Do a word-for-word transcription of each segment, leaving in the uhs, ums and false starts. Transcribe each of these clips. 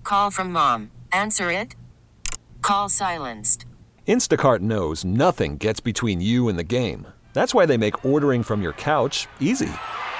Call from mom. Answer it. Call silenced. Instacart knows nothing gets between you and the game. That's why they make ordering from your couch easy.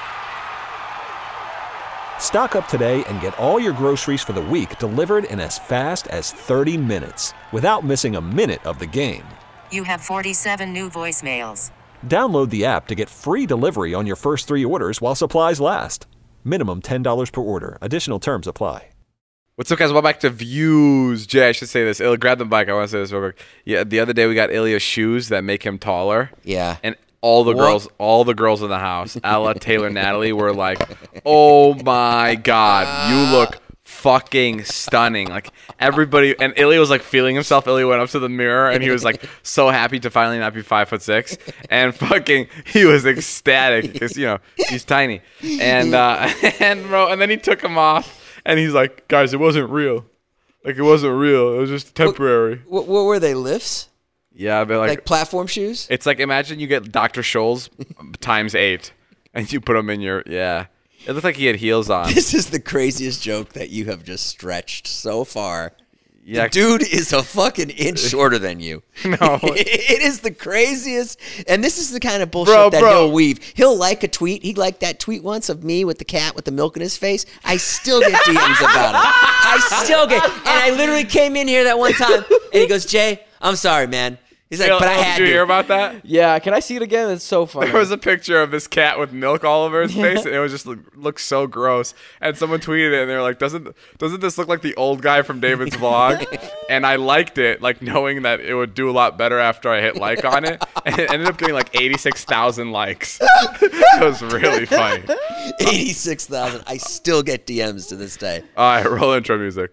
Stock up today and get all your groceries for the week delivered in as fast as thirty minutes without missing a minute of the game. You have forty-seven new voicemails. Download the app to get free delivery on your first three orders while supplies last. Minimum ten dollars per order. Additional terms apply. What's up, guys? Welcome back to Views. Jay, I should say this. Ilya, grab the mic. I want to say this real quick. Yeah, the other day we got Ilya shoes that make him taller. Yeah. And all the What? girls, all the girls in the house, Ella, Taylor, Natalie, were like, "Oh my God, you look fucking stunning!" Like everybody, and Ilya was like feeling himself. Ilya went up to the mirror and he was like so happy to finally not be five foot six, and fucking he was ecstatic because you know he's tiny, and uh, and bro, and then he took him off. And he's like, guys, it wasn't real. Like, it wasn't real. It was just temporary. What, what were they, lifts? Yeah, they're like, Like platform shoes? it's like, imagine you get Doctor Scholl's times eight, and you put them in your, yeah. It looked like he had heels on. This is the craziest joke that you have just stretched so far. Yeah. The dude is a fucking inch shorter than you. No. It is the craziest. And this is the kind of bullshit Bro, that bro. he'll weave. He'll like a tweet. He liked that tweet once of me with the cat with the milk in his face. I still get D Ms about it. I still get. And I literally came in here that one time, and he goes, Jay, I'm sorry, man. He's like, Phil, but I did had you to. hear about that? Yeah, can I see it again? It's so funny. There was a picture of this cat with milk all over his face, and it was just look, looked so gross. And someone tweeted it, and they were like, "Doesn't doesn't this look like the old guy from David's vlog?" And I liked it, like knowing that it would do a lot better after I hit like on it. And it ended up getting like eighty-six thousand likes. It was really funny. eighty-six thousand. I still get D Ms to this day. All right, roll intro music.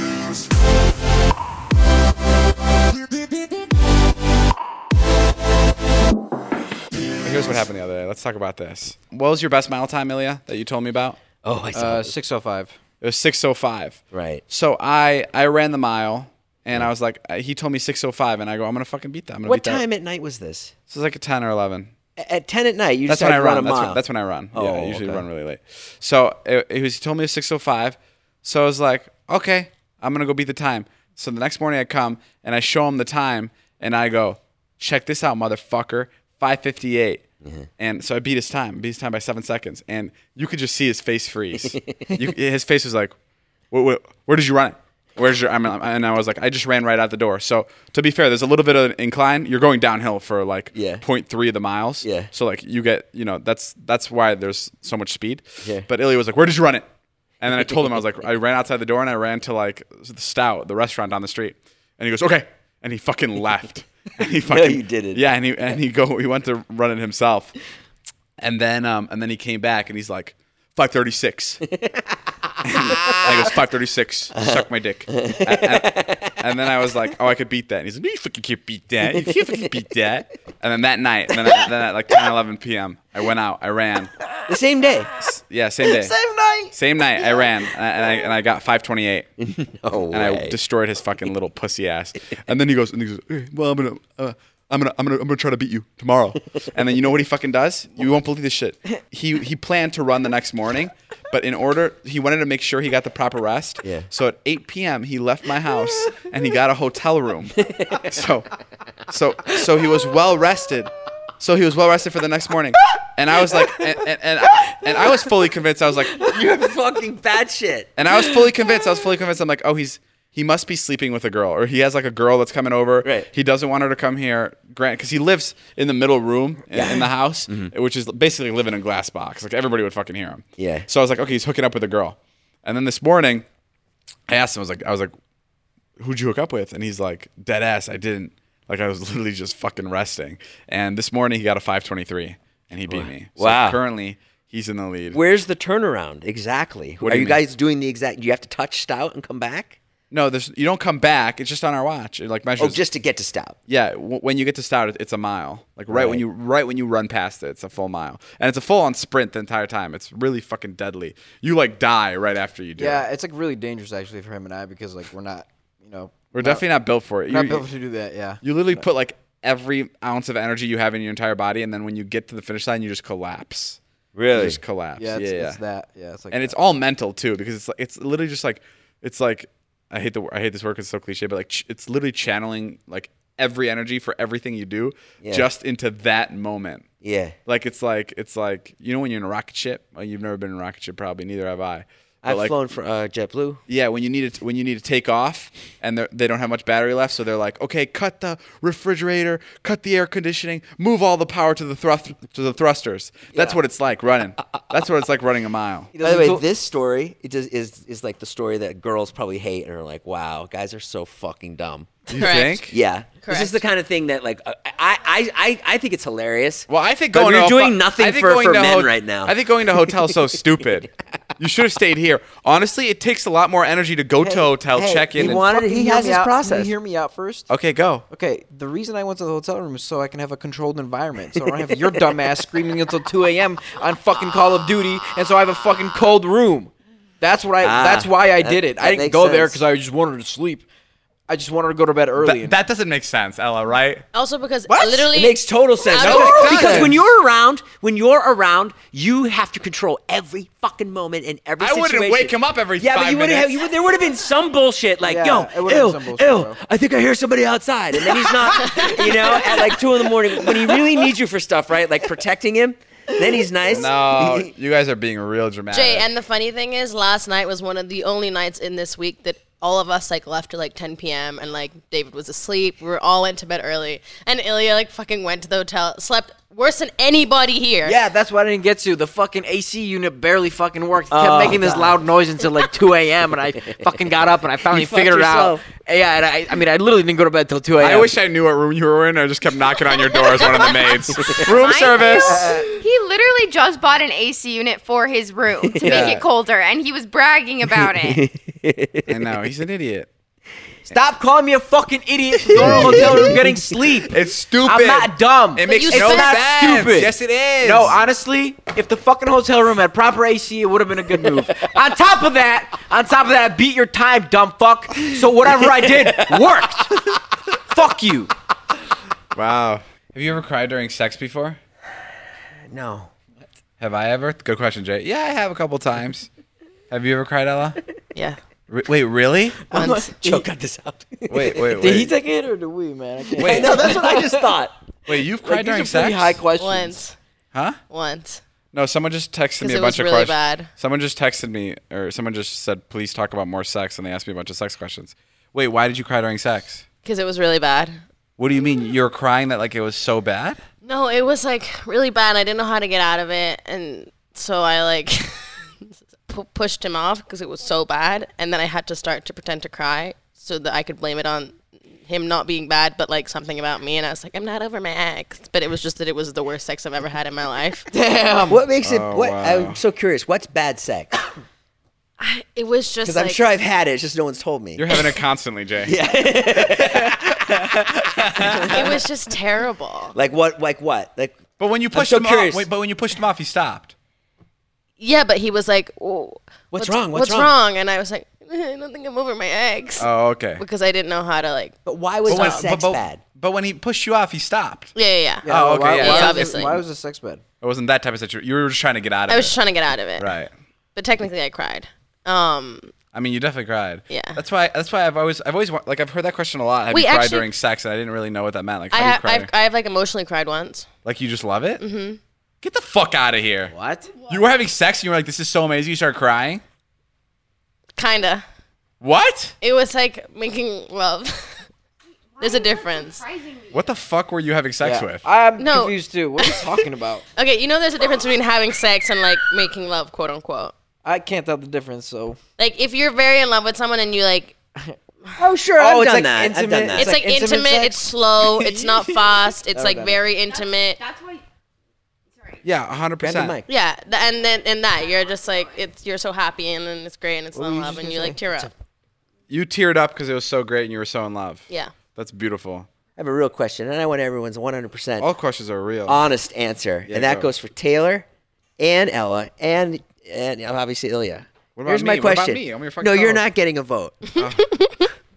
Here's what happened the other day. Let's talk about this. What was your best mile time, Ilya, that you told me about? Oh, I saw Uh, this. six oh five. It was six oh five. Right. So I I ran the mile, and I was like, uh, he told me six oh five, and I go, I'm gonna fucking beat that. I'm gonna What beat time that. at night was this? So it's like a ten or eleven. A- At ten at night, you That's decided when I to run. run a That's mile. when, that's when I run. yeah, Oh, I usually okay. run really late. So it, it was. He told me it was six oh five. So I was like, okay, I'm gonna go beat the time. So the next morning I come and I show him the time, and I go, check this out, motherfucker, five fifty-eight. Mm-hmm. And so I beat his time, beat his time by seven seconds, and you could just see his face freeze. you, his face was like, where, where, where did you run it? Where's your? I mean, and I was like, I just ran right out the door. So to be fair, there's a little bit of an incline. You're going downhill for like Yeah. zero point three of the miles. Yeah. So like you get, you know, that's that's why there's so much speed. Yeah. But Ilya was like, where did you run it? And then I told him, I was like, I ran outside the door and I ran to like the Stout, the restaurant down the street. And he goes, okay. And he fucking left. And he fucking, you didn't. Yeah, and he and he go he went to run it himself. And then um and then he came back and he's like, five thirty-six. And he goes, five thirty-six, suck my dick. And, and- and then I was like, oh, I could beat that. And he's like, no, you fucking can't beat that. You can't fucking beat that. And then that night, and then, then at like ten, eleven p.m., I went out, I ran. The same day. Yeah, same day. Same night. Same night, I ran, and I, and I, and I got five twenty-eight. No And I way. destroyed his fucking little pussy ass. And then he goes, and he goes, "Hey, well, I'm gonna, uh, I'm gonna, I'm gonna, I'm gonna try to beat you tomorrow." And then you know what he fucking does? You won't believe this shit. He he planned to run the next morning, but in order, he wanted to make sure he got the proper rest. Yeah. So at eight p.m. he left my house and he got a hotel room. So, so, so he was well rested. So he was well rested for the next morning. And I was like, and and, and, and I was fully convinced. I was like, You're fucking bad shit. and I was fully convinced. I was fully convinced. I'm like, oh, he's he must be sleeping with a girl, or he has like a girl that's coming over. Right. He doesn't want her to come here, Grant, because he lives in the middle room in, in the house, which is basically living in a glass box. Like everybody would fucking hear him. Yeah. So I was like, okay, he's hooking up with a girl. And then this morning, I asked him. I was like, I was like, who'd you hook up with? And he's like, dead ass, I didn't. Like I was literally just fucking resting. And this morning he got a five twenty-three, and he beat me. So Wow. currently he's in the lead. Where's the turnaround exactly? What Are do you, you mean? guys doing the exact? Do you have to touch Stout and come back? No, there's you don't come back. It's just on our watch. It like measures. Oh, just to get to Stout. Yeah, w- when you get to Stout, it- it's a mile. Like right, when Right. you right when you run past it, it's a full mile, and it's a full on sprint the entire time. It's really fucking deadly. You like die right after you do. Yeah, it. it's like really dangerous actually for him and I because like we're not, you know, we're definitely not built for it. not You, built to do that. Yeah. you literally put like every ounce of energy you have in your entire body, and then when you get to the finish line, you just collapse. Really? You just collapse. Yeah, it's, yeah, it's yeah. that. Yeah, it's like And that. it's all mental too, because it's like it's literally just like it's like I hate the I hate this word because it's so cliche, but like ch- it's literally channeling like every energy for everything you do Yeah. just into that moment. Yeah. Like it's like it's like you know when you're in a rocket ship. Well, you've never been in a rocket ship, probably. Neither have I. But I've like, flown for uh, JetBlue. Yeah, when you need it, when you need to take off, and they're- they don't have much battery left, so they're like, okay, cut the refrigerator, cut the air conditioning, move all the power to the thrust to the thrusters. That's what it's like running. That's what it's like running a mile. By the way, this story it just is is like the story that girls probably hate and are like, "Wow, guys are so fucking dumb." You Correct. think? Yeah, Correct. this is the kind of thing that like I I I, I think it's hilarious. Well, I think But going we're to a doing fu- nothing I think for- going for to men ho- right now. I think going to hotel is so stupid. You should have stayed here. Honestly, it takes a lot more energy to go to a hotel, Hey, check in. he and wanted- fucking he hear has me his out. Can process. you hear me out first? Okay, go. Okay, the reason I went to the hotel room is so I can have a controlled environment. So I don't have your dumb ass screaming until two a.m. on fucking Call of Duty, and so I have a fucking cold room. That's what I. Ah, that's why I that- did it. that I didn't makes go there sense. because I just wanted to sleep. I just wanted to go to bed early. That, that doesn't make sense, Ella, right? Also because What? literally It makes total sense. Out of- because, it because does. when you're around, when you're around, you have to control every fucking moment and every I situation. wouldn't wake him up every Yeah, five but you wouldn't minutes. have. You would, there would have been some bullshit like, Yeah, "Yo, it would've been ew, some bullshit, ew, bro. I think I hear somebody outside," and then he's not, you know, at like two in the morning when he really needs you for stuff, right? Like protecting him. Then he's nice. No, you guys are being real dramatic. Jay, and the funny thing is, last night was one of the only nights in this week that all of us like left at like ten p.m. and like David was asleep. We were all went to bed early, and Ilya like fucking went to the hotel, slept worse than anybody here. Yeah, that's what I didn't get to. The fucking A C unit barely fucking worked. It kept Oh, making this God. loud noise until like two a.m. and I fucking got up and I finally You fucked figured it out. yourself. Yeah, and I, I mean, I literally didn't go to bed till two a.m. I wish I knew what room you were in. I just kept knocking on your door as one of the maids. Room Mind service. you, He literally just bought an A C unit for his room to Yeah. make it colder, and he was bragging about it. I know he's an idiot. Stop calling me a fucking idiot for going to a hotel room getting sleep. It's stupid. I'm not dumb. It makes you no said- sense. That's stupid. Yes, it is. No, honestly, if the fucking hotel room had proper A C, it would have been a good move. On top of that, on top of that, beat your time, dumb fuck. So whatever I did worked. Fuck you. Wow. Have you ever cried during sex before? No. Have I ever? Good question, Jay. Yeah, I have a couple times. Have you ever cried, Ella? yeah. Re- wait, really? Once. Joe, cut this out. Wait, wait, wait. Did he take it or did we, man? I can't. Wait. No, that's what I just thought. Wait, you've cried Like, during these are pretty sex? high questions. Once. Huh? Once. No, someone just texted 'Cause me a it bunch was of really questions. bad. Someone just texted me, or someone just said, please talk about more sex, and they asked me a bunch of sex questions. Wait, why did you cry during sex? Because it was really bad. What do you mean? You were crying that like it was so bad? No, it was like really bad. And I didn't know how to get out of it, and so I like pu- pushed him off because it was so bad. And then I had to start to pretend to cry so that I could blame it on him not being bad, but like something about me. And I was like, I'm not over my ex. But it was just that it was the worst sex I've ever had in my life. Damn. What makes it? Oh, what? wow. I'm so curious. What's bad sex? I, it was just Because like I'm sure I've had it. It's just no one's told me. You're having it constantly, Jay. it was just terrible. Like what? Like what? Like But when you pushed so him curious. off, wait, but when you pushed him off, he stopped. Yeah, but he was like, "Whoa, What's wrong? What's What's, wrong?" wrong? And I was like, eh, I don't think I'm over my ex. Oh, okay. Because I didn't know how to like. But why was But when, the sex but, but, bad? but when he pushed you off, he stopped. Yeah, yeah, yeah. Yeah, Oh, well, okay, Why, yeah, why, yeah, was- obviously. why was the sex bad? It wasn't that type of situation. You were just trying to get out of I was it. just trying to get out of it. Right. But technically, I cried. Um, I mean, you definitely cried. Yeah. That's why. That's why I've always, I've always, wa- like, I've heard that question a lot. Have We you cried actually- during sex? And I didn't really know what that meant. Like, how I do you have, cry? I've, I have like emotionally cried once. Like, you just love it? Mm-hmm. Get the fuck out of here. What? You were having sex and you were like, this is so amazing. You started crying? Kinda. What? It was like making love. There's a difference. What the fuck were you having sex Yeah. with? I'm No. confused too. What are you talking about? Okay, you know there's a difference between having sex and like making love, quote unquote. I can't tell the difference. So. Like if you're very in love with someone and you like, Oh sure, Oh, I've it's done like that. I've intimate- done that. it's, like like, intimate intimate, sex? it's slow, it's not fast, it's Never like done it. very intimate. That's why. Sorry. Yeah, one hundred Brandon percent. Mike. Yeah, th- and then in that you're just like it's you're so happy and then it's great and it's What in were you love just and gonna you say? like tear up. You teared up because it was so great and you were so in love. Yeah. That's beautiful. I have a real question, and I want everyone's one hundred percent All questions are real. honest answer, Yeah, and that go. goes for Taylor, and Ella, and and obviously Ilya. What about Here's me? my What about question. me? I'm your fucking no, you're co-host. not getting a vote.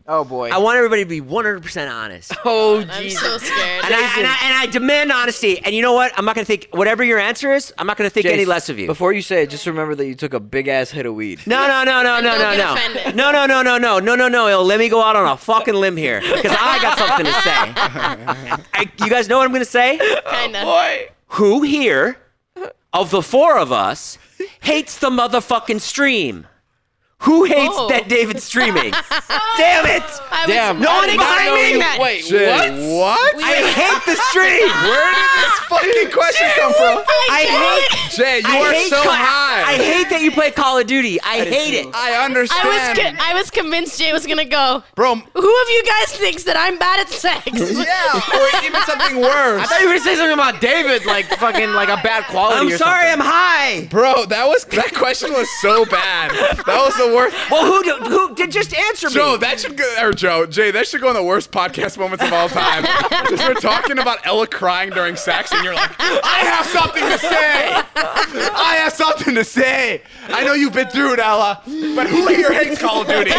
Oh boy. I want everybody to be one hundred percent honest. Oh I'm Jesus. so scared. And I, and, I, and I demand honesty. And you know what? I'm not going to think, whatever your answer is, I'm not going to think any Jace, less of you. Before you say it, just remember that you took a big ass hit of weed. No, no, no, no, And no, don't no, get no. offended. No, no, no, no, no, no, no, no. Yo, let me go out on a fucking limb here because I got something to say. I, you guys know what I'm going to say? Kinda. Boy. Who here, of the four of us, hates the motherfucking stream? Who hates Oh. that David's streaming? Damn it! I was, Damn. No I one was behind expecting me? that. Wait, Jay, what? what? We I were- hate the stream. Where did this fucking question come from? I hate. Jay, you I are hate so Ca- high. I hate that you play Call of Duty. I hate it. I understand. I was con- I was convinced Jay was gonna go. Bro, Who of you guys thinks that I'm bad at sex? yeah, or even something worse. I thought you were gonna say something about David, like fucking like a bad quality. I'm or sorry. something. I'm high. Bro, that was that question was so bad. That was the worst. Well, who do, who did just answer me? Joe, that should go, or Joe, Jay, that should go in the worst podcast moments of all time. Because we're talking about Ella crying during sex, and you're like, I have something to say. I have something to say. I know you've been through it, Ella, but who here hates Call of Duty?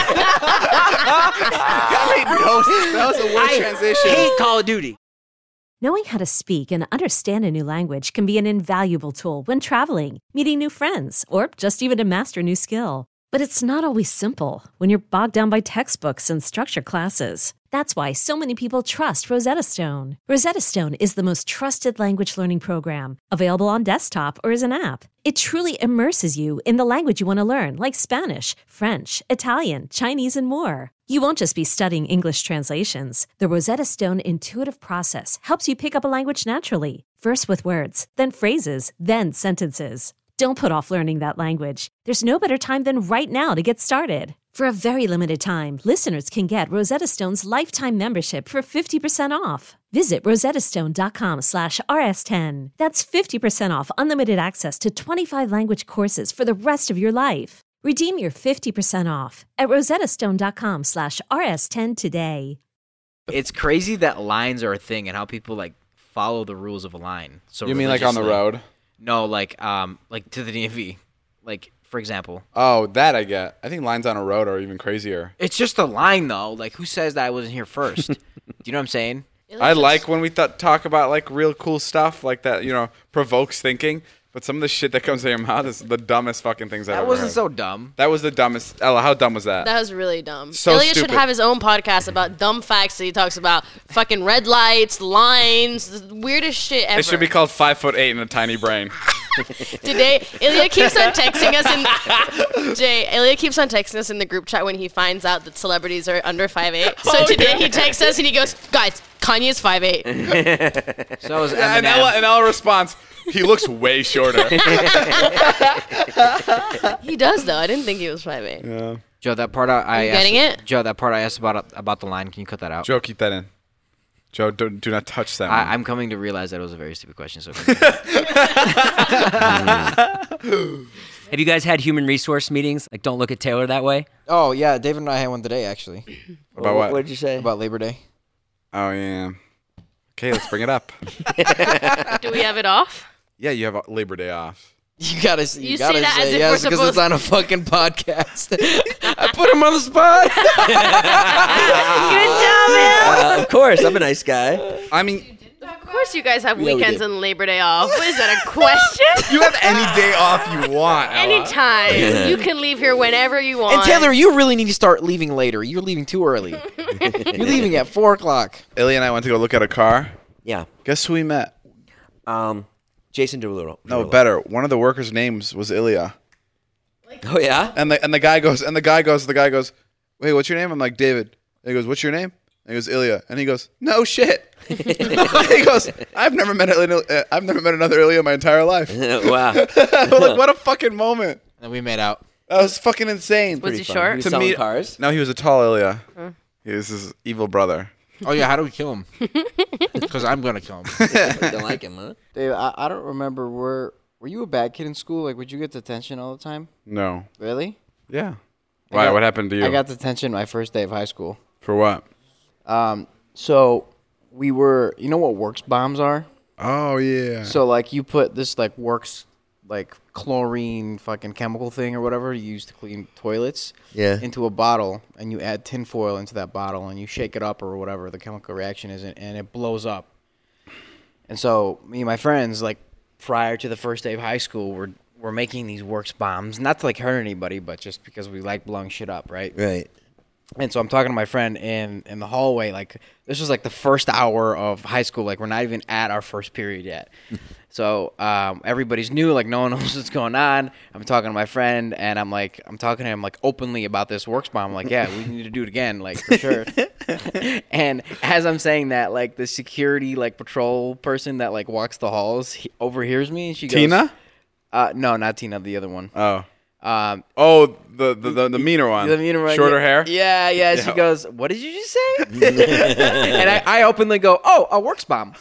that, made no, that was the worst I transition. hate Call of Duty. Knowing how to speak and understand a new language can be an invaluable tool when traveling, meeting new friends, or just even to master a new skill. But it's not always simple when you're bogged down by textbooks and structure classes. That's why so many people trust Rosetta Stone. Rosetta Stone is the most trusted language learning program, available on desktop or as an app. It truly immerses you in the language you want to learn, like Spanish, French, Italian, Chinese, and more. You won't just be studying English translations. The Rosetta Stone intuitive process helps you pick up a language naturally, first with words, then phrases, then sentences. Don't put off learning that language. There's no better time than right now to get started. For a very limited time, listeners can get Rosetta Stone's lifetime membership for fifty percent off. Visit rosettastone.com slash rs10. That's fifty percent off unlimited access to twenty-five language courses for the rest of your life. Redeem your fifty percent off at rosettastone.com slash rs10 today. It's crazy that lines are a thing and how people like follow the rules of a line. So You mean like on the religiously. road? No, like um, like to the D M V. Like for example, Oh, that I get. I think lines on a road are even crazier. it's just a line though. Like who says that I wasn't here first? Do you know what I'm saying? I like when we th- talk about like real cool stuff like that, you know, provokes thinking. But some of the shit that comes out of your mouth is the dumbest fucking things I've That ever wasn't heard. so dumb. That was the dumbest. Ella, how dumb was that? That was really dumb. So Ilya should stupid. have his own podcast about dumb facts that he talks about fucking red lights, lines, the weirdest shit ever. It should be called Five Foot Eight and a Tiny Brain. Today, Ilya keeps on texting us in Jay. Ilya keeps on texting us in the group chat when he finds out that celebrities are under five eight. So Oh, today yeah. he texts us and he goes, "Guys, Kanye's five eight." So was and, Eminem. Ella, and Ella responds, he looks way shorter. He does though. I didn't think he was five eight. Yeah. Joe, that part I, I you asked, getting it? Joe, that part I asked about about the line. Can you cut that out? Joe, keep that in. Joe, do, do not touch that I, one. I'm coming to realize that it was a very stupid question. So Have you guys had human resource meetings? Like, don't look at Taylor that way? Oh yeah, David and I had one today actually About what? What did you say? about Labor Day. Oh, yeah. Okay, let's bring it up. Do we have it off? Yeah, you have a Labor Day off. You gotta, you, You say gotta that as say if yes we're because it's supposed- on a fucking podcast. I put him on the spot. Uh, of course, I'm a nice guy. I mean, Of course, you guys have we weekends do. and Labor Day off. What is that, a question? you have any day off you want, Ella. Anytime. You can leave here whenever you want. And Taylor, you really need to start leaving later. You're leaving too early. You're leaving at four o'clock. Ilya and I went to go look at a car. Yeah. Guess who we met? Um, Jason Derulo. No, better. One of the workers' names was Ilya. Oh, yeah? And the and the guy goes, and the guy goes, the guy goes, wait, what's your name? I'm like, David. And he goes, what's your name? And he goes, Ilya. And he goes, no shit. He goes, I've never met Ilya, uh, I've never met another Ilya in my entire life. Wow. Like, what a fucking moment. and we made out. That was fucking insane. Was he Fun. short? He was To selling meet- cars? No, he was a tall Ilya. He was his evil brother. Oh yeah, how do we kill him? Because I'm gonna kill him. Don't like him, huh? Dave, I, I don't remember. Were Were you a bad kid in school? Like, would you get detention all the time? No. Really? Yeah. I Why? got- What happened to you? I got detention my first day of high school. For what? Um, so we were, you know what works bombs are? Oh, yeah. So like you put this like works like chlorine fucking chemical thing or whatever you use to clean toilets Yeah. into a bottle, and you add tinfoil into that bottle, and you shake it up or whatever the chemical reaction is, and it blows up. And so me and my friends, like prior to the first day of high school, were were making these works bombs, not to like hurt anybody, but just because we like blowing shit up, right? Right. And so I'm talking to my friend in, in the hallway. Like, this was like the first hour of high school. Like, we're not even at our first period yet. So um, everybody's new. Like, no one knows what's going on. I'm talking to my friend, and I'm like, I'm talking to him like openly about this works bomb. I'm like, yeah, we need to do it again, like for sure. And as I'm saying that, like the security like patrol person that like walks the halls he overhears me, and she goes, Tina? Uh, no, not Tina. The other one. Oh. Um, oh, the, the the the meaner one. The meaner one. Shorter yeah. hair. Yeah, yeah. She Yeah. goes, "What did you just say?" And I, I openly go, "Oh, a works bomb."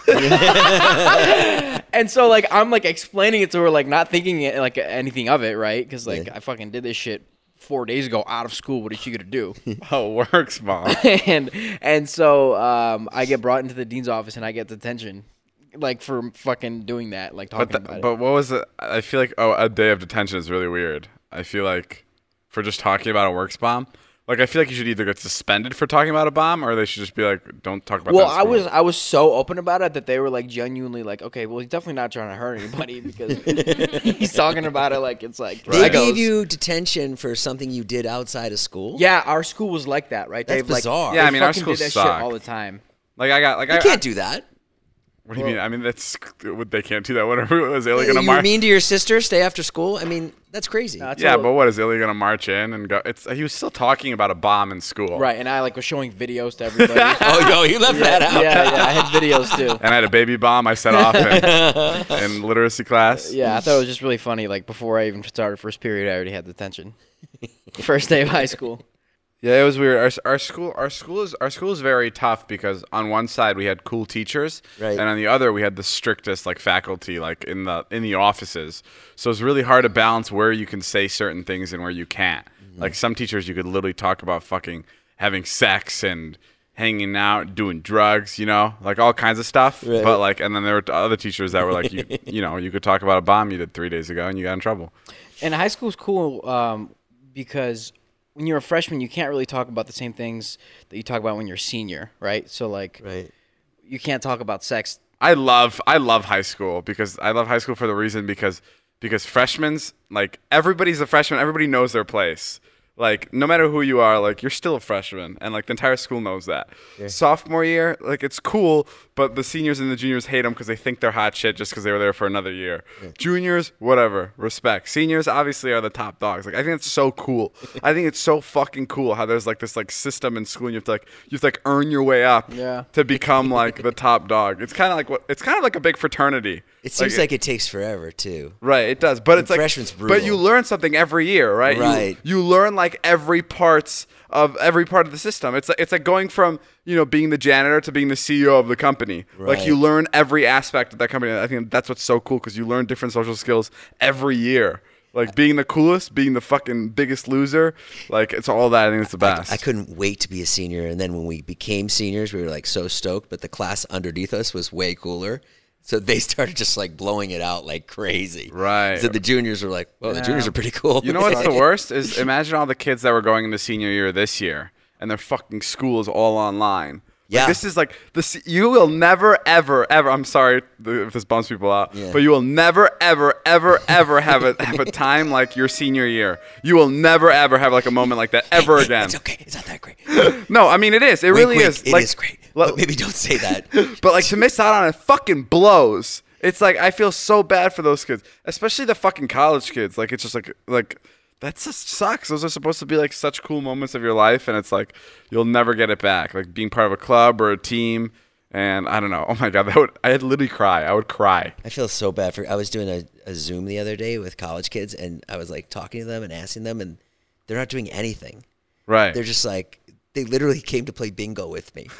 And so like I'm like explaining it to her, like not thinking it, like anything of it, right? Because like Yeah. I fucking did this shit four days ago out of school. What is she gonna do? Oh, works bomb. and and so um, I get brought into the dean's office and I get detention, like for fucking doing that, like talking But the, about it. but what was it? I feel like oh, a day of detention is really weird. I feel like for just talking about a works bomb, like I feel like you should either get suspended for talking about a bomb, or they should just be like, don't talk about. Well, that in I school. was I was so open about it that they were like genuinely like, okay, well, he's definitely not trying to hurt anybody because he's talking about it like it's like They Legos. gave you detention for something you did outside of school? Yeah, our school was like that, right? That's They've, like, bizarre. Yeah, I they mean, our fucking schools did that suck. shit all the time. Like I got like You I can't I, do that. What do you mean? I mean that's they can't do that. Whatever was Illy gonna You march? mean to your sister, stay after school? I mean, that's crazy. That's Yeah, all- but what is Illy gonna march in and go? It's he was still talking about a bomb in school, Right, and I like was showing videos to everybody. Oh, yo, you left yeah, that out. Yeah, yeah, I had videos too. And I had a baby bomb I set off in, in literacy class. Yeah, I thought it was just really funny. Like before I even started first period, I already had detention. First day of high school. Yeah, it was weird. Our, our school, our school is our school is very tough because on one side we had cool teachers, Right. and on the other we had the strictest like faculty, like in the in the offices. So it's really hard to balance where you can say certain things and where you can't. Mm-hmm. Like some teachers, you could literally talk about fucking having sex and hanging out, doing drugs, you know, like all kinds of stuff. Right. But like, and then there were other teachers that were like, you, you know, you could talk about a bomb you did three days ago and you got in trouble. And high school's cool um, because when you're a freshman, you can't really talk about the same things that you talk about when you're a senior, right? So like, Right. you can't talk about sex. I love I love high school because I love high school for the reason because because freshmen's like everybody's a freshman, everybody knows their place. Like no matter who you are, like you're still a freshman, and like the entire school knows that. Sophomore year, like it's cool, but the seniors and the juniors hate them because they think they're hot shit just because they were there for another year. Juniors, whatever, respect. Seniors obviously are the top dogs. Like I think it's so cool. I think it's so fucking cool how there's like this like system in school, and you have to like you have to like earn your way up Yeah. to become like the top dog. It's kind of like what it's kind of like a big fraternity. It seems like, it takes forever, too. Right, it does, but And it's like, freshman's but brutal. you learn something every year, right? You- Right. You, learn like every parts of every part of the system. It's like it's like going from you know being the janitor to being the C E O of the company. Like Right. you learn every aspect of that company. I think that's what's so cool because you learn different social skills every year. Like being the coolest, being the fucking biggest loser, like it's all that. I think it's the best. I couldn't wait to be a senior. And then when we became seniors, we were like so stoked, but the class underneath us was way cooler. So they started just like blowing it out like crazy. Right. So the juniors were like, well, the juniors are pretty cool. You know what's the worst is imagine all the kids that were going into senior year this year and their fucking school is all online. Yeah. Like, this is like this. You will never, ever, ever. I'm sorry if this bums people out, Yeah. but you will never, ever, ever, ever have a have a time like your senior year. You will never, ever have like a moment like that ever again. It's okay. It's not that great. No, I mean it is. It Wink, really wink. is. It like, is great. like- But maybe don't say that. but like to miss out on it fucking blows. It's like I feel so bad for those kids, especially the fucking college kids. Like it's just like like that just sucks. Those are supposed to be like such cool moments of your life, and it's like you'll never get it back. Like being part of a club or a team, and I don't know. Oh my god, that would I'd literally cry. I would cry. I feel so bad for. I was doing a, a Zoom the other day with college kids, and I was like talking to them and asking them, and they're not doing anything. Right. They're just like they literally came to play bingo with me.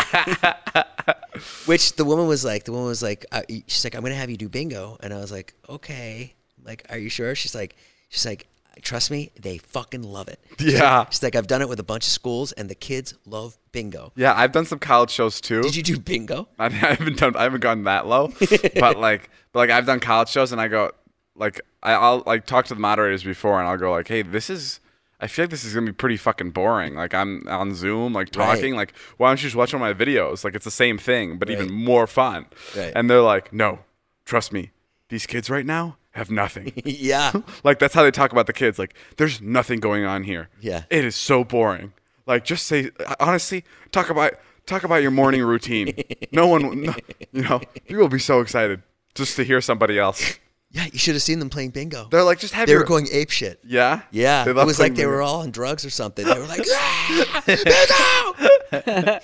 Which the woman was like, the woman was like, uh, she's like, I'm gonna have you do bingo, and I was like, okay. I'm like, are you sure? She's like, she's like, trust me, they fucking love it. She's Yeah. like, she's like, I've done it with a bunch of schools, and the kids love bingo. Yeah, I've done some college shows too. Did you do bingo? I, I haven't done. I haven't gone that low, but like, but like I've done college shows, and I go, like, I, I'll like talk to the moderators before, and I'll go like, hey, this is. I feel like this is gonna be pretty fucking boring. Like I'm on Zoom, like talking. Right. Like, why don't you just watch one of my videos? Like it's the same thing, but Right. even more fun. Right. And they're like, no, trust me, these kids right now have nothing. Yeah. Like that's how they talk about the kids. Like there's nothing going on here. Yeah. It is so boring. Like just say honestly, talk about talk about your morning routine. No one, no, you know, you will be so excited just to hear somebody else. Yeah, you should have seen them playing bingo. They're like, just have They your, were going ape shit. Yeah? Yeah. They It love was like playing they bingo. were all on drugs or something. They were like, ah, bingo!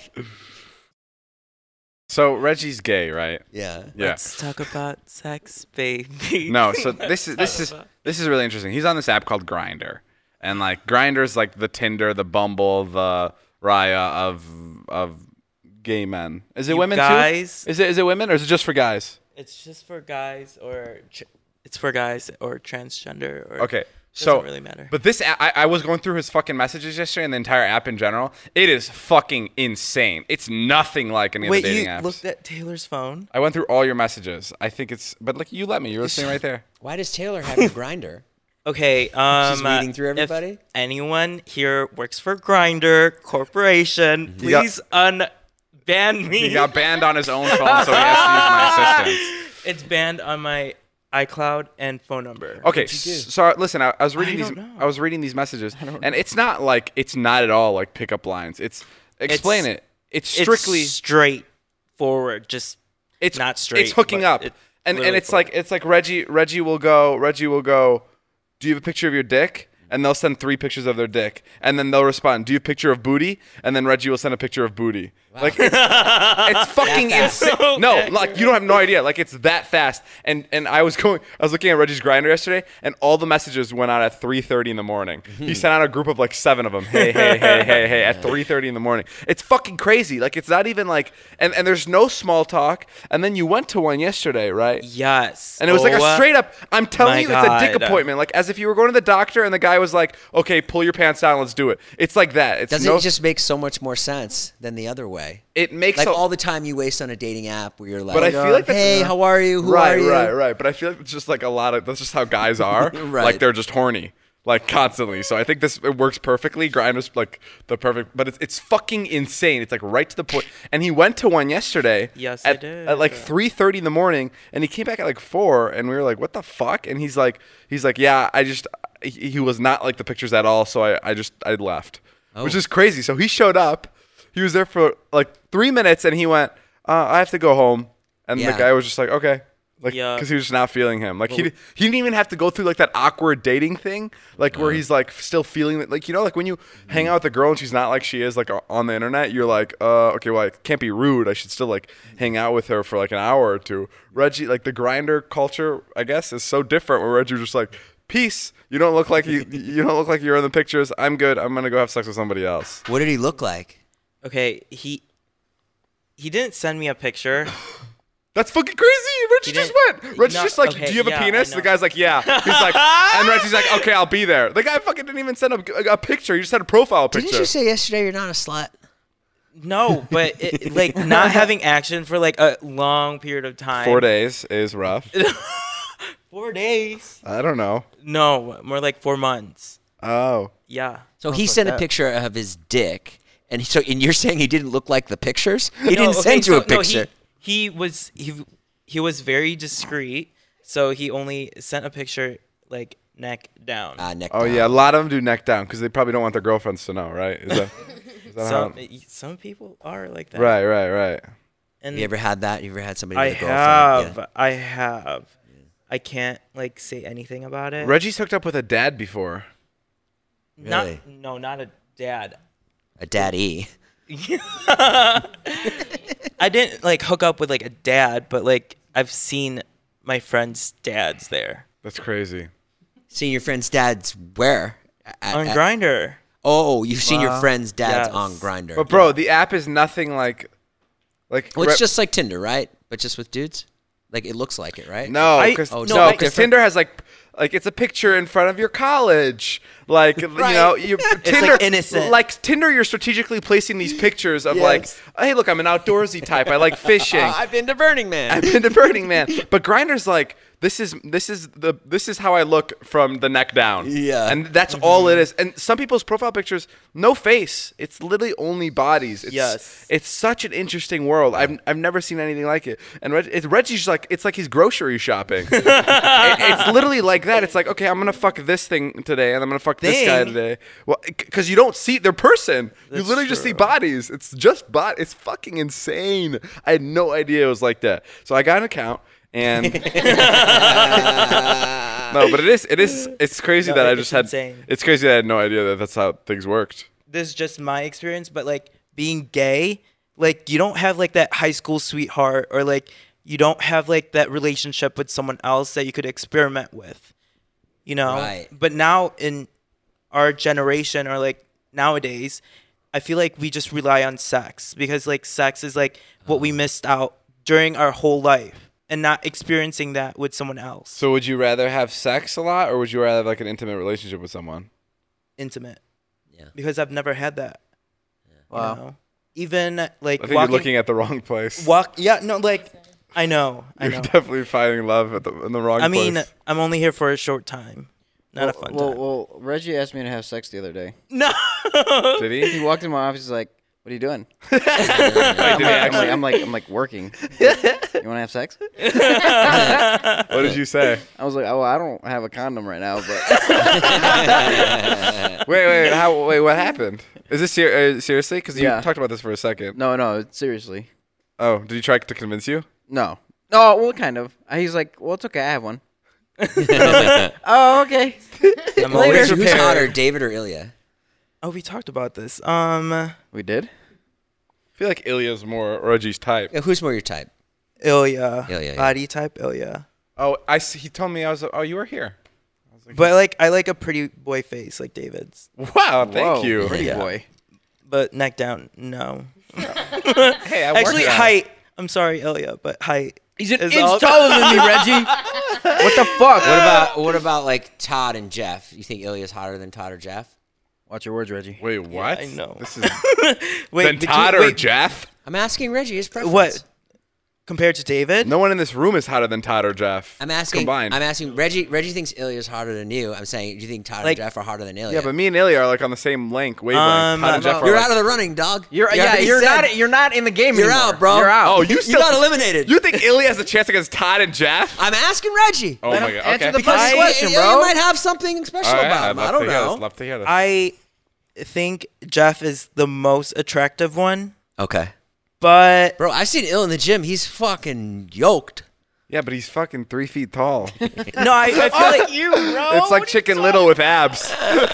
So Reggie's gay, right? Yeah. Yeah. Let's talk about sex, baby. No, so this is this is this is really interesting. He's on this app called Grindr, and like Grindr's like the Tinder, the Bumble, the Raya of of gay men. Is it You women guys- too? Is it is it women or is it just for guys? It's just for guys or tr- it's for guys or transgender or Okay. doesn't So, really matter. But this, a- I, I was going through his fucking messages yesterday and the entire app in general. It is fucking insane. It's nothing like any Wait, of the you dating apps. looked at Taylor's phone? I went through all your messages. I think it's, but like you let me. You're listening right there. Why does Taylor have a grinder? Okay, um, She's reading through if everybody? anyone here works for Grindr Corporation, He got- please unban me. He got banned on his own phone, so he has to use my assistance. It's banned on my iCloud and phone number. Okay, s- so listen, I, I was reading I these. don't know. I was reading these messages, and it's not like it's not at all like pickup lines. It's explain It's- it. It's strictly It's straightforward, just it's not straight. It's hooking but up, it- and really and it's forward. like it's like Reggie. Reggie will go. Reggie will go. Do you have a picture of your dick? And they'll send three pictures of their dick, and then they'll respond. Do you have a picture of booty? And then Reggie will send a picture of booty. Like it's, it's fucking insane. No, like you don't have no idea. Like it's that fast. And and I was going. I was looking at Reggie's Grindr yesterday, and all the messages went out at three thirty in the morning. He sent out a group of like seven of them. Hey, hey, hey, hey, hey, at three thirty in the morning. It's fucking crazy. Like it's not even like. And and there's no small talk. And then you went to one yesterday, right? Yes. And it was like a Oh, straight up, I'm telling my you, it's a dick God. appointment. Like as if you were going to the doctor and the guy was like, okay, pull your pants down, let's do it. It's like that. It's Doesn't no, it just make so much more sense than the other way? it makes Like a- all the time you waste on a dating app where you're like, but I feel like that's hey, how are you? Who right, are you? right, right. But I feel like it's just like a lot of, that's just how guys are. Right. Like they're just horny. Like constantly. So I think this it works perfectly. Grindr's like the perfect, but it's it's fucking insane. It's like right to the point. And he went to one yesterday. Yes, I at, did. At like three thirty in the morning, and he came back at like four, and we were like, "What the fuck?" And he's like, "He's like, yeah, I just he, he was not like the pictures at all, so I I just I left, which is crazy." So he showed up. He was there for like three minutes, and he went, uh, "I have to go home," and Yeah. the guy was just like, "Okay." Like, Yeah. because he was just not feeling him. Like, he, he didn't even have to go through, like, that awkward dating thing. Like, where he's, like, still feeling it. Like, you know, like, when you hang out with a girl and she's not like she is, like, o- on the internet, you're like, uh, okay, well, I can't be rude. I should still, like, hang out with her for, like, an hour or two. Reggie, like, the Grindr culture, I guess, is so different where Reggie was just like, peace. You don't look like you, you don't look like you're in the pictures. I'm good. I'm going to go have sex with somebody else. What did he look like? Okay, he he didn't send me a picture. That's fucking crazy. Reggie He just didn't- went. Reggie's no, just like, okay, do you have yeah, a I penis? know. The guy's like, yeah. He's like, and Reggie's like, okay, I'll be there. The guy fucking didn't even send a, a picture. He just had a profile picture. Didn't you say yesterday you're not a slut? No, but it, like not having action for like a long period of time. Four days is rough. Four days. I don't know. No, more like four months. Oh. Yeah. So Sounds he like sent a that. picture of his dick, and he, so and you're saying he didn't look like the pictures? He No, didn't okay, send you so- a picture. No, he, he was he he was very discreet, so he only sent a picture like neck down. Ah, neck Oh down. yeah, a lot of them do neck down because they probably don't want their girlfriends to know, right? Is that, is that Some how? some people are like that. Right, right, right. And You ever had that? You ever had somebody I with a girlfriend? have. I have. I can't like say anything about it. Reggie's hooked up with a dad before. Not Really? no, not a dad. A daddy. I didn't like hook up with like a dad, but like I've seen my friends' dads there That's crazy. Seeing your friend's dad's where? At- on at- Grindr. Oh, you've seen your Wow. friend's dad's Yes. on Grindr. But bro, the app is nothing like, like. Well, it's Re- just like Tinder, right? But just with dudes? Like, it looks like it, right? No, I- because Oh, no, no, because different? Tinder has like, like it's a picture in front of your college, like you know, you Tinder, like innocent. like Tinder. You're strategically placing these pictures of Yes. like, hey, look, I'm an outdoorsy type. I like fishing. I've been to Burning Man. I've been to Burning Man, but Grindr's like this is this is the this is how I look from the neck down. Yeah. And that's mm-hmm. all it is. And some people's profile pictures, no face. It's literally only bodies. It's, yes. It's such an interesting world. I've I've never seen anything like it. And Reg, it's, Reggie's like it's like he's grocery shopping. it, it's literally like that. It's like, okay, I'm gonna fuck this thing today, and I'm gonna fuck thing. this guy today. Well, because you don't see their person. That's you literally true. just see bodies. It's just bot. It's fucking insane. I had no idea it was like that. So I got an account. And no, but it is, it is, it's crazy no, that I just had, insane. It's crazy that I had no idea that that's how things worked. This is just my experience, but like being gay, like you don't have like that high school sweetheart or like you don't have like that relationship with someone else that you could experiment with, you know? Right. But now in our generation or like nowadays, I feel like we just rely on sex because like sex is like what we missed out during our whole life. And not experiencing that with someone else. So would you rather have sex a lot, or would you rather have like an intimate relationship with someone? Intimate. Yeah. Because I've never had that. Yeah. Wow. You know? Even like I think walking, you're looking at the wrong place. Walk. Yeah. No. Like I know. I you're know. definitely finding love at the, in the wrong I place. I mean, I'm only here for a short time. Not well, a fun well, time. Well, Reggie asked me to have sex the other day. No. Did he? He walked in my office. He's like, "What are you doing?" Like, I'm, like, I'm, like, I'm like, I'm like working. You want to have sex? What did you say? I was like, "Oh, I don't have a condom right now." But wait, wait, how? Wait, what happened? Is this ser- uh, seriously? Because you Yeah. talked about this for a second. no, no, seriously. Oh, did he try to convince you? No, no. Well, kind of. He's like, "Well, it's okay. I have one." Oh, okay. I'm Well, always who's prepared. hotter, David or Ilya? Oh, we talked about this. Um, We did. I feel like Ilya's more Reggie's type. Yeah, who's more your type? Ilya. Ilya, yeah. Body type Ilya. Oh, I see, he told me I was. Oh, you were here. I was like, But like, I like a pretty boy face like David's. wow, thank Whoa, you. pretty Yeah. boy. But neck down, no. Hey, I worked Actually, on it. height. I'm sorry, Ilya, but height. He's an is inch all- taller than me, Reggie. What the fuck? What about what about like Todd and Jeff? You think Ilya's hotter than Todd or Jeff? Watch your words, Reggie. Wait, what? I know. This is Wait, then between- Todd or wait, Jeff? I'm asking Reggie his preference. What? Compared to David? No one in this room is hotter than Todd or Jeff. I'm asking. combined. I'm asking Reggie. Reggie thinks Ilya's hotter than you. I'm saying, do you think Todd Like- and Jeff are hotter than Ilya? yeah, but me and Ilya are like on the same length, wavelength. Um, Todd and Jeff are you're like, out of the running, dog. You're You yeah. already You're said- not. You're not in the game You're anymore. out, bro. You're out. Oh, you You still got eliminated. You think Ilya has a chance against Todd and Jeff? I'm asking Reggie. Oh Let my him god. answer Okay. the Because fucking Ilya- question, Ilya bro. might have something special All right, about I'd him. love I don't to hear know. This. Love to hear this. I think Jeff is the most attractive one, Okay, but bro. I've seen Il in the gym. He's fucking yoked. yeah, but he's fucking three feet tall. no, I, I feel like you, bro. It's like Chicken Little with abs.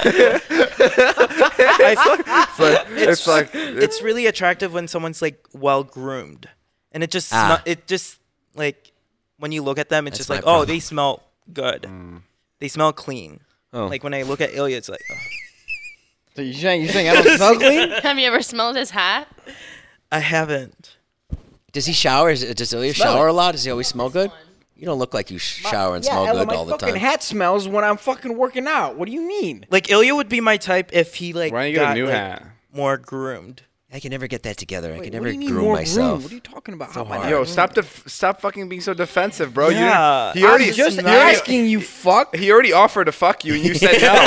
I feel, It's like it's like it's really attractive when someone's like well groomed, and it just Ah. sm- it just like when you look at them, it's That's just my like problem. oh, they smell good, they smell clean. Oh. Like when I look at Ilya, it's like oh. So you saying you saying I don't smell clean? Have you ever smelled his hat? I haven't. Does he shower? Is- Does Ilya Smell shower it. a lot? Does he always smell good? You don't look like you sh- shower and yeah, smell Ella, good my all the fucking time. hat smells when I'm fucking working out. What do you mean? Like Ilya would be my type if he like Why don't you get a got new like, hat? more groomed. I can never get that together. I Wait, can what never do you mean groom more myself. groomed? What are you talking about? How am I not Yo, groomed? stop def- stop fucking being so defensive, bro. Yeah. You, he already I'm just he already- asking you, fuck. He already offered to fuck you and you said no.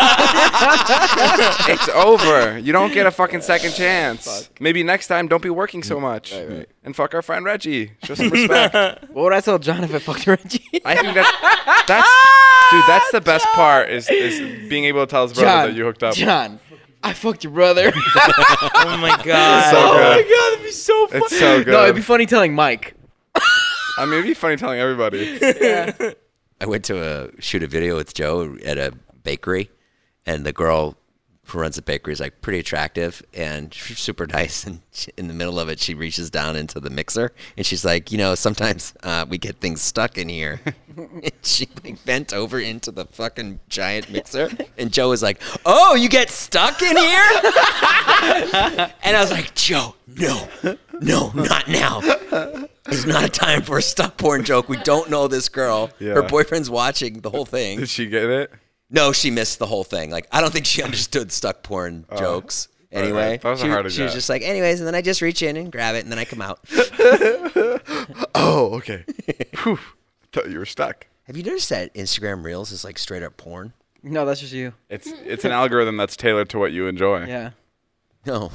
It's over. You don't get a fucking second chance. Maybe next time don't be working so much. Right, right. And fuck our friend Reggie. Show some respect. What would I tell John if I fucked Reggie? I think that that's dude, that's the best part is is being able to tell his brother John, that you hooked up. John, I fucked your brother. Oh my god. So Oh my good. god, that'd be so funny. It's so good. No, it'd be funny telling Mike. I mean, it'd be funny telling everybody. I went to a, shoot a video with Joe at a bakery, and the girl who runs the bakery is like pretty attractive and she's super nice. And she, in the middle of it, she reaches down into the mixer and she's like, you know, sometimes uh, we get things stuck in here. And she like bent over into the fucking giant mixer, and Joe was like, "Oh, you get stuck in here?" And I was like, "Joe, no, no, not now. It's not a time for a stuck porn joke. We don't know this girl. Yeah. Her boyfriend's watching the whole thing." Did she get it? No, she missed the whole thing. Like, I don't think she understood stuck porn Oh. jokes. Right, right. Anyway, That was a she, harder she was get. just like, anyways, and then I just reach in and grab it, and then I come out. Oh, okay. Whew. Thought you were stuck. Have you noticed that Instagram Reels is like straight up porn? No, that's just you. It's it's an algorithm that's tailored to what you enjoy. Yeah. No.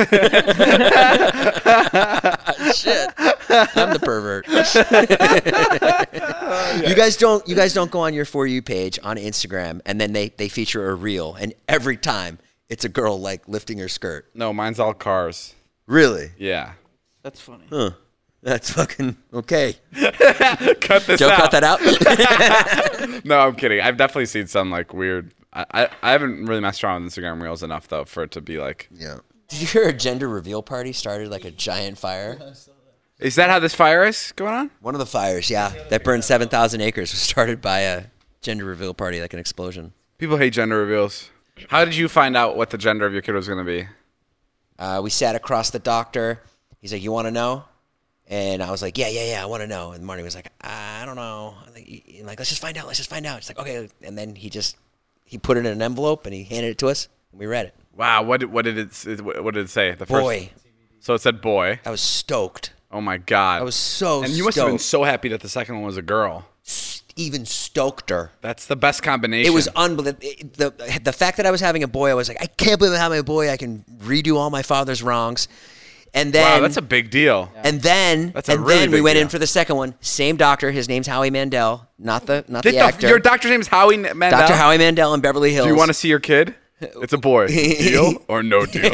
Shit. I'm the pervert. You guys don't you guys don't go on your For You page on Instagram and then they, they feature a reel and every time it's a girl like lifting her skirt. No, mine's all cars. Really? Yeah. That's funny. Huh. That's fucking okay. Cut this Joe, out. cut that out. No, I'm kidding. I've definitely seen some like weird. I, I, I haven't really messed around with Instagram Reels enough though for it to be like. Yeah. Did you hear a gender reveal party started like a giant fire? Is that how this fire is going on? One of the fires, yeah, that burned seven thousand acres was started by a gender reveal party, like an explosion. People hate gender reveals. How did you find out what the gender of your kid was going to be? Uh, we sat across the doctor. He's like, "You want to know?" And I was like, "Yeah, yeah, yeah, I want to know." And Marty was like, "I don't know." I'm like, like, let's just find out. Let's just find out. It's like, okay. And then he just he put it in an envelope and he handed it to us and we read it. Wow, what did, what did it what did it say? The Boy. First, so it said boy. I was stoked. Oh my god. I was so And you must have been stoked. so happy that the second one was a girl. Even stokeder. That's the best combination. It was unbelievable. The, the fact that I was having a boy, I was like, I can't believe I'm having a boy. I can redo all my father's wrongs. And then, wow, that's a big deal. And then, That's a and really then we big went deal. in for the second one. Same doctor. His name's Howie Mandel, not the not Did the the- actor. Your doctor's name is Howie Mandel? Doctor Howie Mandel in Beverly Hills. Do you want to see your kid? It's a boy. Deal or no deal?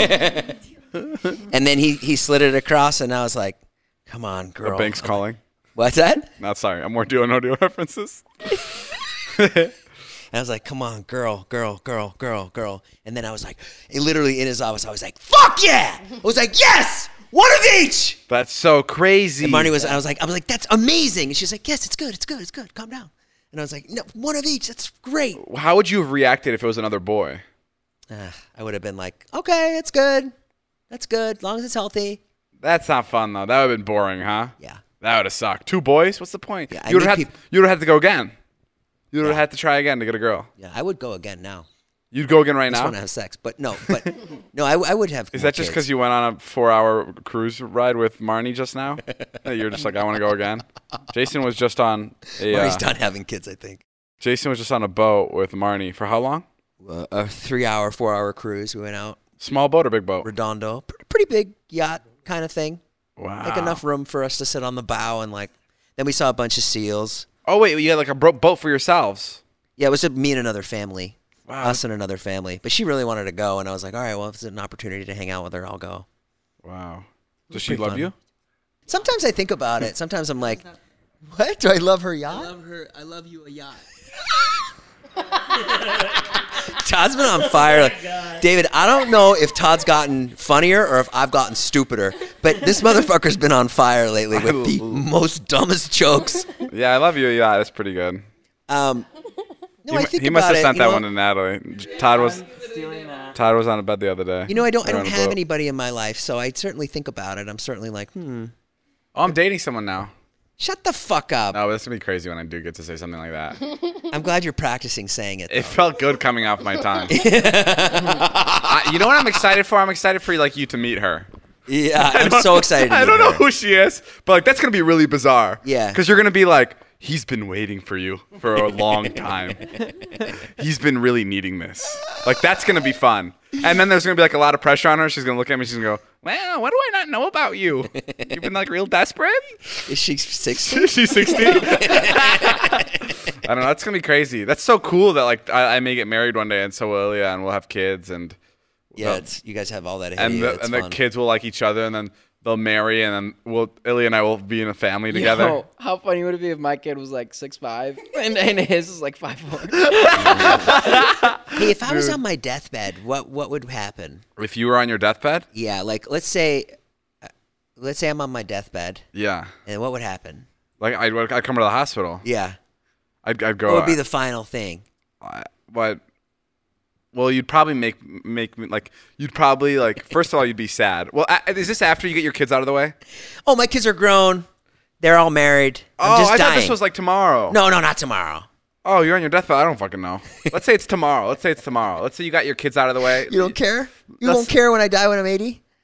And then he he slid it across, and I was like, "Come on, girl." The bank's calling. What's that? Not sorry. I'm more deal or no deal references. And I was like, "Come on, girl, girl, girl, girl, girl." And then I was like, it literally in his office, I was like, "Fuck yeah!" I was like, "Yes, one of each." That's so crazy. And Marnie was, I was like, I was like, "That's amazing." And she's like, "Yes, it's good, it's good, it's good. Calm down." And I was like, "No, one of each. That's great." How would you have reacted if it was another boy? Uh, I would have been like, "Okay, it's good. That's good, as long as it's healthy." That's not fun though. That would have been boring, huh? Yeah. That would have sucked. Two boys? What's the point? Yeah, I you would need have had peop- you would have had to go again. You would have had to try again to get a girl. Yeah, I would go again now. You'd go again right I just now? want to have sex, but no, but no, I, I would have. Is more that just kids. because you went on a four-hour cruise ride with Marnie just now? That You're just like, I want to go again. Jason was just on a. Marnie's uh, done having kids, I think. Jason was just on a boat with Marnie for how long? Uh, a three-hour, four-hour cruise. We went out. Small boat or big boat? Redondo, P- pretty big yacht kind of thing. Wow. Like enough room for us to sit on the bow and like. Then we saw a bunch of seals. Oh wait, you had like a bro- boat for yourselves. Yeah, it was a, me and another family. Wow. Us and another family. But she really wanted to go, and I was like, all right, well, if it's an opportunity to hang out with her, I'll go. Wow. It was Does she pretty love fun. you? Sometimes I think about it. Sometimes I'm like, what? Do I love her yacht? I love her. I love you a yacht. Todd's been on fire. David, I don't know if Todd's gotten funnier or if I've gotten stupider, but this motherfucker's been on fire lately with the most dumbest jokes. Yeah, I love you. Yeah, that's pretty good. Um, no, he I mu- think he must about have it, sent you that know- one to Natalie. Todd was Todd was on a bed the other day. You know, I don't. I They were don't on a have boat. anybody in my life, so I certainly think about it. I'm certainly like, hmm. Oh, I'm dating someone now. Shut the fuck up. No, that's gonna be crazy when I do get to say something like that. I'm glad you're practicing saying it. It felt good coming off my tongue. I, you know what I'm excited for? I'm excited for like you to meet her. Yeah, I I'm don't- so excited to I meet don't know her. who she is, but like that's gonna be really bizarre. Yeah. Because you're gonna be like, he's been waiting for you for a long time. He's been really needing this. Like that's gonna be fun. And then there's gonna be like a lot of pressure on her. She's gonna look at me. She's gonna go, "Well, what do I not know about you? You've been like real desperate." Is she sixty? She's sixty. I don't know. That's gonna be crazy. That's so cool that like I, I may get married one day, and so will Ilya, and we'll have kids, and Yeah, it's, you guys have all that. ahead and of you. the, It's and the fun. kids will like each other, and then they'll marry, and then we'll Ilya and I will be in a family together. Yo, how funny would it be if my kid was like six five and, and his is like five four? Hey, if I was on my deathbed, what what would happen? If you were on your deathbed, Yeah, like let's say, uh, let's say I'm on my deathbed, yeah, and what would happen? like I'd, I'd come to the hospital. Yeah, I'd, I'd go. what would be uh, the final thing? I- What? Well, you'd probably make make me like you'd probably like first of all you'd be sad. Well, a- is this after you get your kids out of the way? Oh, my kids are grown. They're all married. I'm oh, just I dying. thought this was like tomorrow. No, no, not tomorrow. Oh, you're on your deathbed. I don't fucking know. Let's say it's tomorrow. Let's say it's tomorrow. Let's say you got your kids out of the way. You don't care? You That's- won't care when I die when I'm eighty?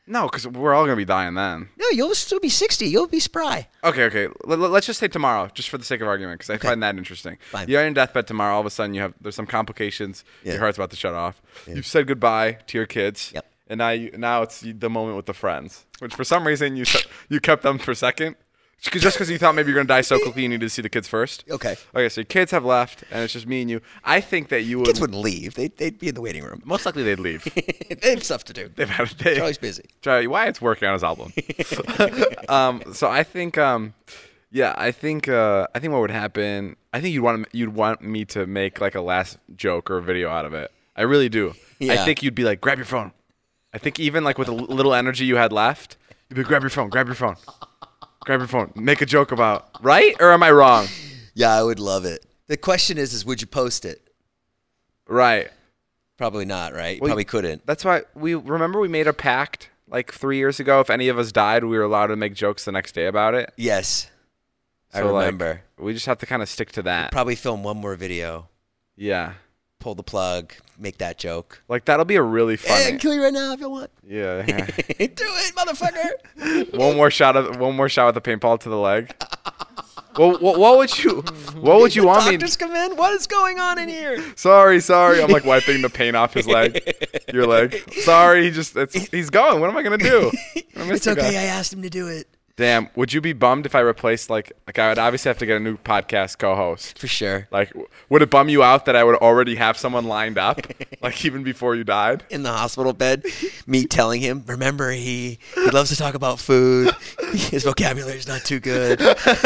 No, because we're all gonna be dying then. No, you'll still be sixty. You'll be spry. Okay, okay. Let, let's just say tomorrow, just for the sake of argument, because I Okay. find that interesting. Fine. You're on your deathbed tomorrow. All of a sudden, you have there's some complications. Yeah. Your heart's about to shut off. You've said goodbye to your kids. Yep. And now you now it's the moment with the friends, which for some reason you you kept them for second. Just because you thought maybe you're going to die so quickly, you needed to see the kids first. Okay. Okay, so your kids have left, and it's just me and you. I think that you would. Kids wouldn't leave. They'd, they'd be in the waiting room. Most likely they'd leave. They have stuff to do. They've had a day. Charlie's busy. Charlie, Wyatt's working on his album. um, so I think, um, yeah, I think, uh, I think what would happen. I think you'd want you'd want me to make like a last joke or a video out of it. I really do. Yeah. I think you'd be like, grab your phone. I think even like with a little energy you had left, you'd be grab your phone, grab your phone. Grab your phone. Make a joke about, right? Or am I wrong? Yeah, I would love it. The question is, is would you post it? Right. Probably not, right? Well, Probably couldn't. That's why we remember we made a pact like three years ago. If any of us died, we were allowed to make jokes the next day about it. Yes. I So, like, remember. we just have to kind of stick to that. Probably film one more video. Yeah. Pull the plug. Make that joke. Like that'll be a really funny. Hey, I can kill you right now if you want. Yeah. yeah. Do it, motherfucker. one more shot of one more shot with the paintball to the leg. Well, what, what would you what would you the want me? doctors come in. What is going on in here? Sorry, sorry. I'm like wiping the paint off his leg. Your leg. Sorry, he just it's, he's going. What am I gonna do? I miss It's the okay. guy. I asked him to do it. Damn, would you be bummed if I replaced like like I would obviously have to get a new podcast co-host. For sure. Like, w- would it bum you out that I would already have someone lined up, like even before you died? In the hospital bed, me telling him, remember, he, he loves to talk about food. His vocabulary is not too good.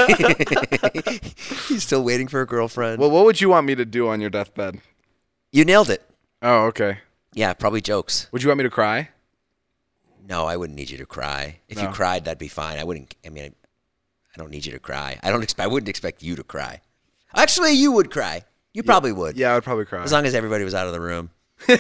He's still waiting for a girlfriend. Well, what would you want me to do on your deathbed? You nailed it. Oh, okay. Yeah, probably jokes. Would you want me to cry? No, I wouldn't need you to cry. If No. you cried, that'd be fine. I wouldn't. I mean, I, I don't need you to cry. I don't expect. I wouldn't expect you to cry. Actually, you would cry. You probably would. Yeah, I would probably cry. As long as everybody was out of the room.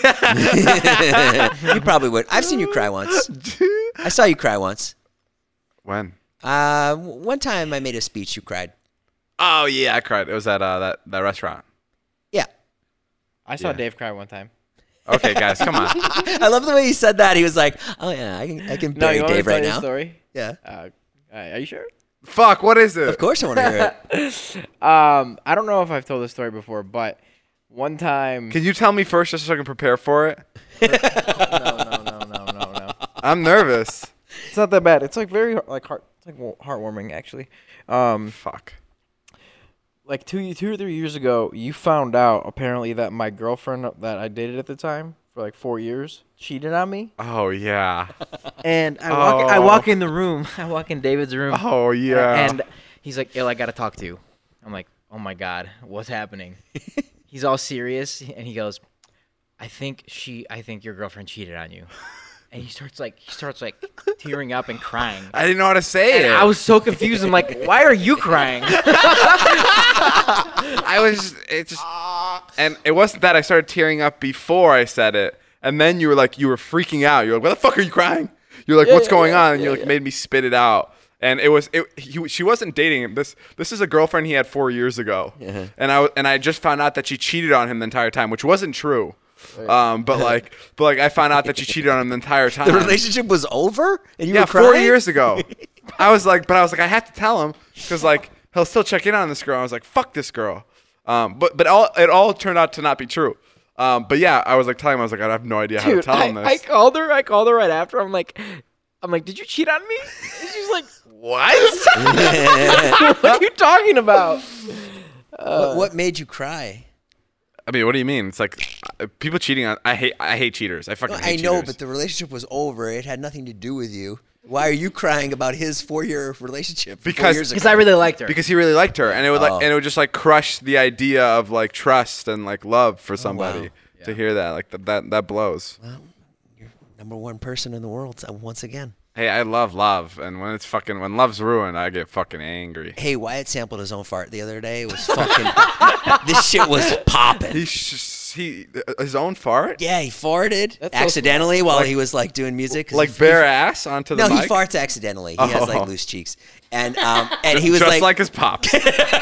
You probably would. I've seen you cry once. I saw you cry once. When? Uh, one time I made a speech. You cried. Oh yeah, I cried. It was at uh, that that restaurant. Yeah. I saw Yeah. Dave cry one time. Okay, guys, come on. I love the way he said that. He was like, "Oh yeah, I can, I can No, bury you want me Dave to tell right you a now." story? Yeah. Uh, uh, are you sure? Fuck, what is it? Of course, I want to hear it. Um, I don't know if I've told this story before, but one time. Can you tell me first, just so I can prepare for it? no, no, no, no, no, no. I'm nervous. It's not that bad. It's like very like heart, it's like wa- heartwarming actually. Um, Fuck. like two, two or three years ago, you found out apparently that my girlfriend that I dated at the time for like four years cheated on me. Oh yeah. And I walk, I Oh. walk in the room. I walk in David's room. Oh yeah. And he's like, "Ill, I gotta talk to you." I'm like, "Oh my god, what's happening?" He's all serious, and he goes, "I think she, I think your girlfriend cheated on you." And he starts like, he starts like tearing up and crying. I didn't know how to say And it. I was so confused. I'm like, "Why are you crying?" I was. It just. And it wasn't that I started tearing up before I said it, and then you were like, you were freaking out. You're like, "Why the fuck are you crying?" You're like, Yeah, "What's yeah, going yeah, on?" And you yeah, like yeah. made me spit it out. And it was it. He, she wasn't dating him. This this is a girlfriend he had four years ago, Uh-huh. and I w- and I just found out that she cheated on him the entire time, which wasn't true. Um, but like, but like, I found out that she cheated on him the entire time. The relationship was over, and you yeah, were crying? four years ago. I was like, but I was like, I have to tell him because like he'll still check in on this girl. I was like, fuck this girl. Um, but but all it all turned out to not be true. Um, but yeah, I was like telling him, I was like, I have no idea how to Dude, tell I, him this. I called her. I called her right after. I'm like, I'm like, "Did you cheat on me?" And she's like, what? "What are you talking about?" what, what made you cry? I mean, what do you mean? It's like uh, people cheating on. I hate. I hate cheaters. I fucking No, hate I know, cheaters. but the relationship was over. It had nothing to do with you. Why are you crying about his four-year relationship? four Because- years Because ago? I really liked her. because he really liked her, and it would Oh. like, and it would just like crush the idea of like trust and like love for somebody. wow. To hear that, like that, that, that blows. number one person in the world uh, once again. Hey, I love love, and when it's fucking when love's ruined, I get fucking angry. Hey, Wyatt sampled his own fart the other day. It was fucking. This shit was popping. He's just he his own fart? Yeah, he farted That's so accidentally while Like- he was like doing music. 'cause Like he- bare ass onto the No, mic? he farts accidentally. He has Oh. like loose cheeks, and um, and he was Just like, like his pops.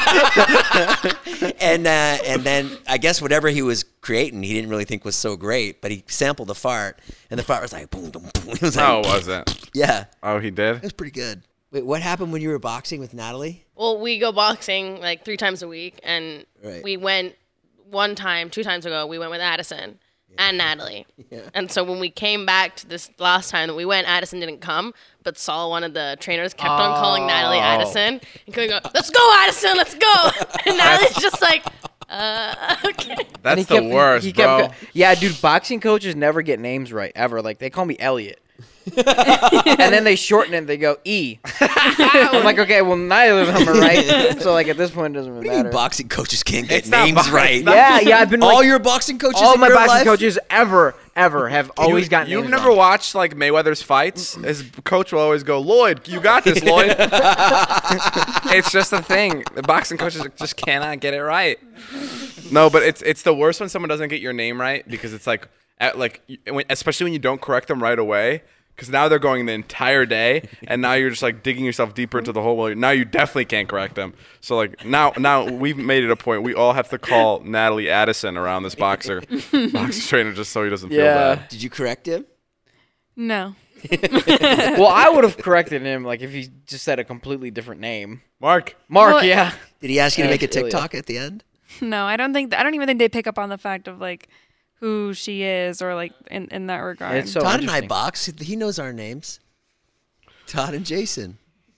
and uh, and then I guess whatever he was creating, he didn't really think was so great, but he sampled the fart, and the fart was like boom, boom, boom. It was like, Oh, was it? yeah, Oh, he it did? was pretty good. Wait, what happened when you were boxing with Natalie? Well, we go boxing like three times a week, and Right. we went one time, two times ago. We went with Addison and Natalie, and so when we came back to this last time that we went, Addison didn't come, but Saul, one of the trainers, kept on calling Natalie Addison and going, "Let's go, Addison, let's go!" And Natalie's just like, "Uh, okay." And That's he the kept- worst, he kept bro. go- yeah, dude, boxing coaches never get names right ever. Like they call me Elliot. And then they shorten it. They go E. I'm like, okay, well, neither of them are right. So like at this point, it doesn't really What do you matter. mean boxing coaches can't get It's not names boxing. right? Yeah, yeah, I've been all like, your boxing coaches. all in my your boxing life? coaches ever, ever have always You- gotten You've names never wrong. watched like Mayweather's fights? His coach will always go, "Lloyd, you got this, Lloyd." It's just a thing. The boxing coaches just cannot get it right. No, but it's it's the worst when someone doesn't get your name right because it's like at, like you- when- especially when you don't correct them right away. Because now they're going the entire day, and now you're just like digging yourself deeper into the hole. Well, now you definitely can't correct them. So like now, now we've made it a point. We all have to call Natalie Addison around this boxer, boxer trainer, just so he doesn't feel Yeah. bad. Did you correct him? No. Well, I would have corrected him like if he just said a completely different name. Mark. Mark, Well, yeah. Did he ask you to Yeah, make a it's Ilya. TikTok at the end? No, I don't think I don't even think they pick up on the fact of like who she is or like in, in that regard. It's so Todd and I interesting. box. He knows our names. Todd and Jason.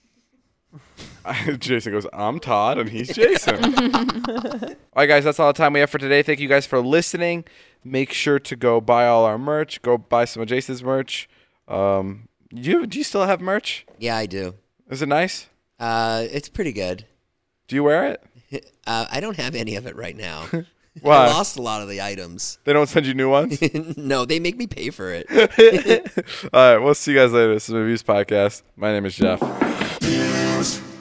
Jason goes, "I'm Todd," and he's Jason. All right, guys, that's all the time we have for today. Thank you guys for listening. Make sure to go buy all our merch. Go buy some of Jason's merch. Um, you do you still have merch? Yeah, I do. Is it nice? Uh, it's pretty good. Do you wear it? Uh, I don't have any of it right now. Why? I lost a lot of the items. They don't send you new ones? No, they make me pay for it. All right, we'll see you guys later. This is the Reviews Podcast. My name is Jeff.